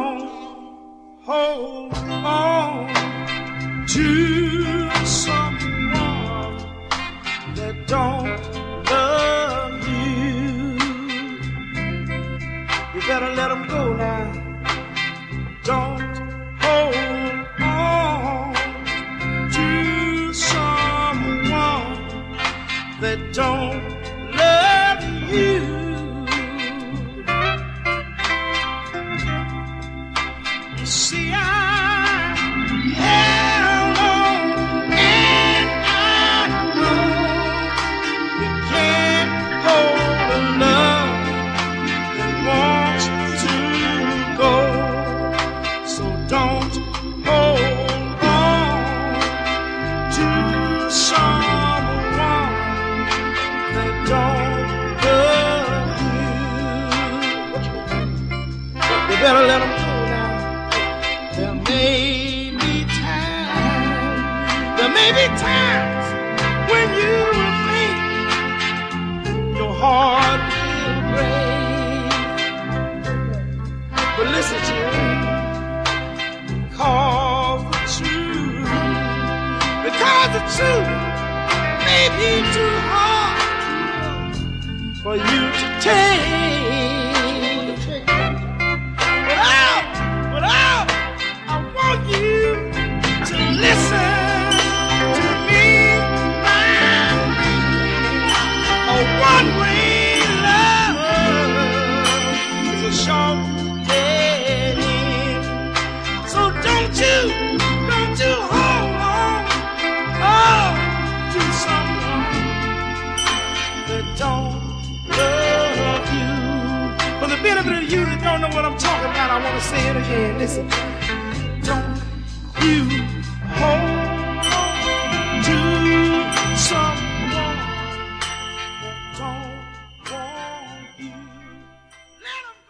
don't hold on to someone that don't love you. You better let them go now. Don't hold on to someone that don't love you. See, I held on and I know you can't hold a love that wants to go. So don't hold on to someone that don't love you. You better let them go now. There may be times when you will think your heart will break. But listen to me, because the truth may be too hard for you to take. I want you to listen to me, my a one-way love is a short dead end. So don't you hold on to someone that don't love you. For the benefit of you that don't know what I'm talking about, I want to say it again. Listen. Don't you hold